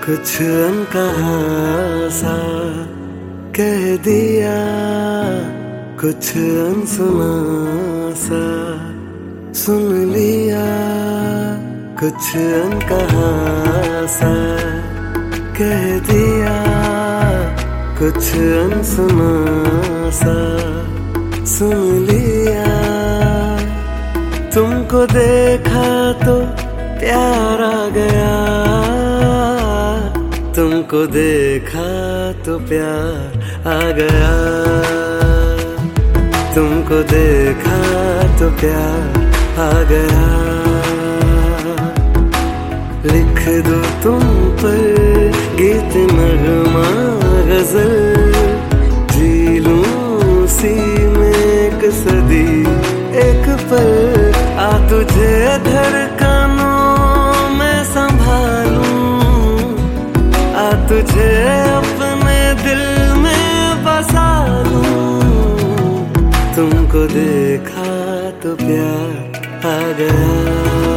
कुछ अनकहा सा कह दिया, कुछ अनसुना सा सुन लिया, कुछ अनकहा सा कह दिया, कुछ अनसुना सा सुन लिया। तुमको देखा तो प्यार आ गया, तुमको देखा तो प्यार आ गया, तुमको देखा तो प्यार आ गया। लिख दो तुम पर गीत नगमा गजल, जी लूं उसी में एक सदी एक पल। आ तुझे धड़कनों में संभालूं, आ तुझे अपने दिल में बसा लूं। तुमको देखा तो प्यार आ गया,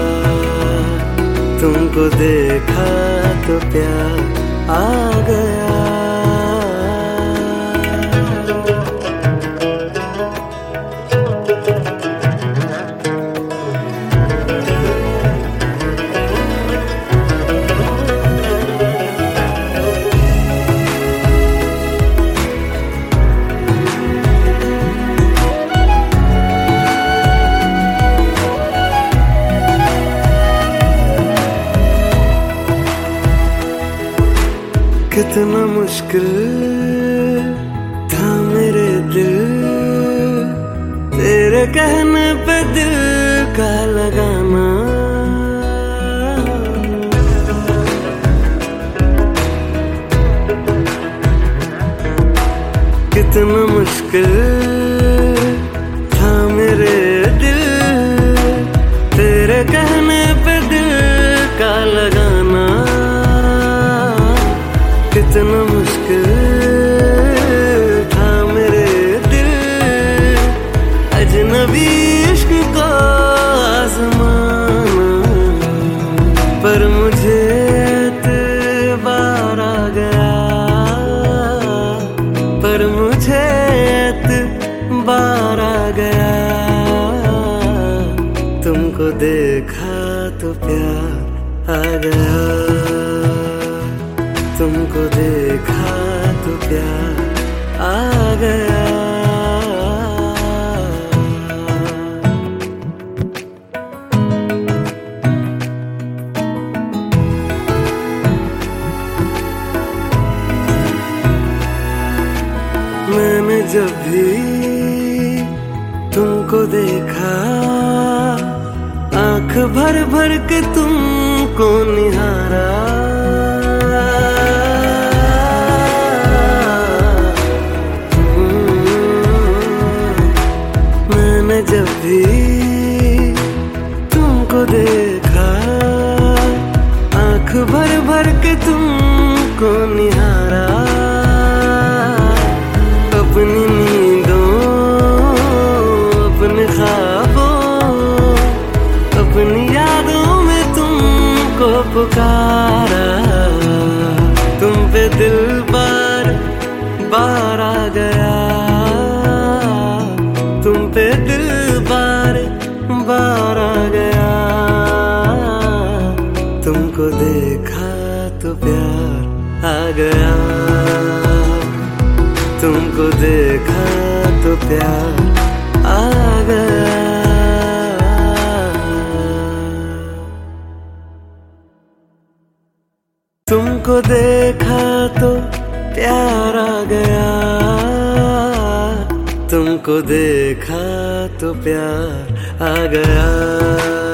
तुमको देखा तो प्यार आ गया। कितना मुश्किल था मेरे दिल, तेरे कहने पे दिल का लगाना। कितना मुश्किल था मेरे दिल, तेरे कहने पे दिल का लगाना। कितना मुश्किल था मेरे दिल, अजनबी इश्क को आज़माना। पर मुझे एतबार आ गया, पर मुझे एतबार आ गया। तुमको देखा तो प्यार आ गया, तुमको देखा तो प्यार आ गया। मैंने जब भी तुमको देखा, आंख भर भर के तुमको निहारा। जब भी तुमको देखा, आंख भर भर के तुमको निहारा। अपनी नींदों, अपने ख्वाबों, अपनी यादों में तुमको पुकारा। तुम पे दिल बार बार आ गया, तुम पे दिल बार बार आ गया। तुमको देखा तो प्यार आ गया, तुमको देखा तो प्यार आ गया। तुमको देखा तो प्यार आ गया, तुमको देखा तो प्यार आ गया।